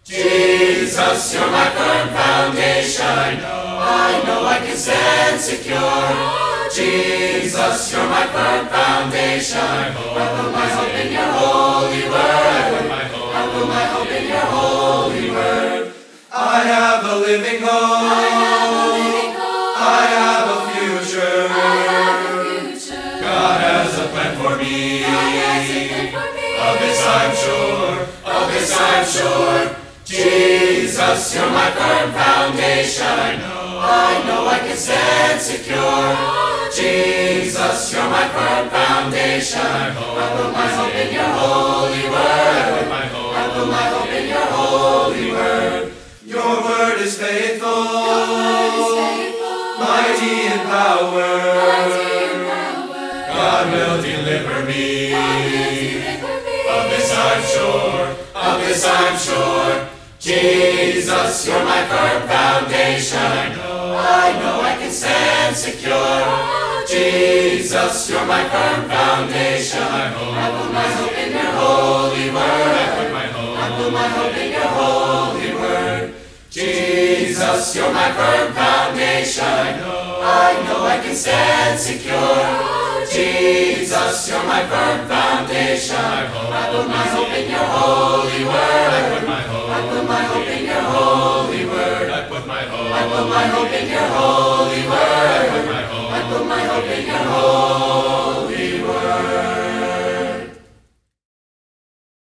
Jesus, you're my firm foundation. I know I can stand secure. Jesus, you're my firm foundation. I put my hope in your holy word. I put my hope in your holy word. I have a living hope. I have a future. God has a plan for me. Of this I'm sure. Of this I'm sure. Jesus, you're my firm foundation. I know I can stand secure. Jesus, you're my firm foundation. I put my hope in your holy word. I put my hope in your holy word. Your word is faithful, mighty in power. God will deliver me. Of this I'm sure. Of this I'm sure. Jesus, you're my firm foundation. I know I can stand secure. Jesus, you're my firm foundation. I put my hope in your holy word. I put my hope in your holy word. Jesus, you're my firm foundation. I know I can stand secure. Jesus, you're my firm foundation. I put my hope in your holy word. I put my hope in your holy word. I put my hope in